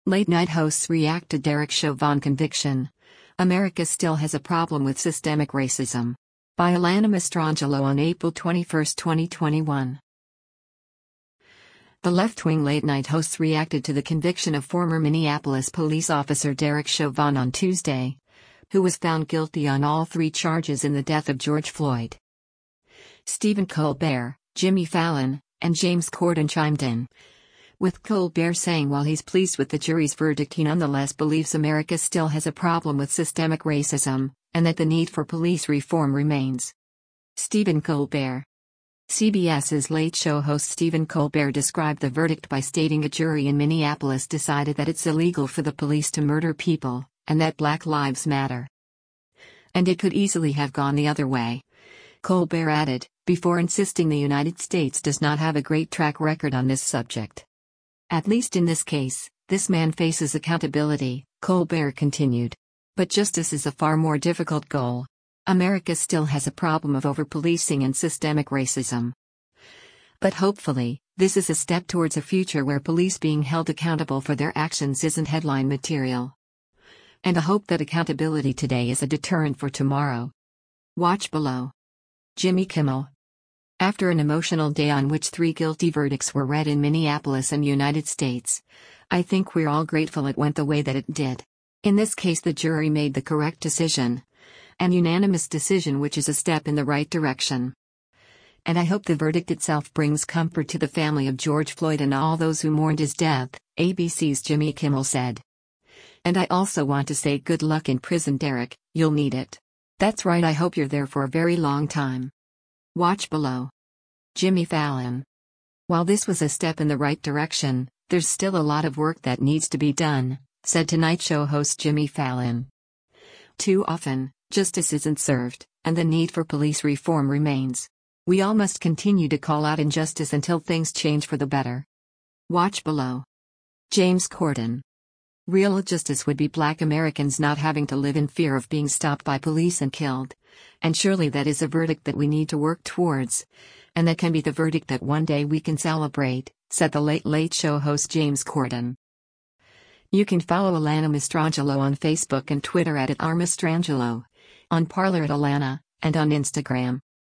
Late-night hosts react to Derek Chauvin conviction. America still has a problem with systemic racism. By Alana Mastrangelo on April 21, 2021. The left-wing late-night hosts reacted to the conviction of former Minneapolis police officer Derek Chauvin on Tuesday, who was found guilty on all 3 charges in the death of George Floyd. Stephen Colbert, Jimmy Fallon, and James Corden chimed in, with Colbert saying while he's pleased with the jury's verdict, he nonetheless believes America still has a problem with systemic racism, and that the need for police reform remains. Stephen Colbert. CBS's Late Show host Stephen Colbert described the verdict by stating a jury in Minneapolis decided that it's illegal for the police to murder people, and that Black Lives Matter. And it could easily have gone the other way. Colbert added, before insisting the United States does not have a great track record on this subject. At least in this case, this man faces accountability, Colbert continued. But justice is a far more difficult goal. America still has a problem of over-policing and systemic racism. But hopefully, this is a step towards a future where police being held accountable for their actions isn't headline material. And I hope that accountability today is a deterrent for tomorrow. Watch below. Jimmy Kimmel. After an emotional day on which 3 guilty verdicts were read in Minneapolis and United States, I think we're all grateful it went the way that it did. In this case, the jury made the correct decision. An unanimous decision which is a step in the right direction. And I hope the verdict itself brings comfort to the family of George Floyd and all those who mourned his death, ABC's Jimmy Kimmel said. And I also want to say good luck in prison, Derek, you'll need it. That's right, I hope you're there for a very long time. Watch below. Jimmy Fallon. While this was a step in the right direction, there's still a lot of work that needs to be done, said Tonight Show host Jimmy Fallon. Too often, justice isn't served, and the need for police reform remains. We all must continue to call out injustice until things change for the better. Watch below. James Corden. Real justice would be Black Americans not having to live in fear of being stopped by police and killed. And surely that is a verdict that we need to work towards. And that can be the verdict that one day we can celebrate, said the Late Late Show host James Corden. You can follow Alana Mastrangelo on Facebook and Twitter at @rmastrangelo, on Parler @Alana, and on Instagram.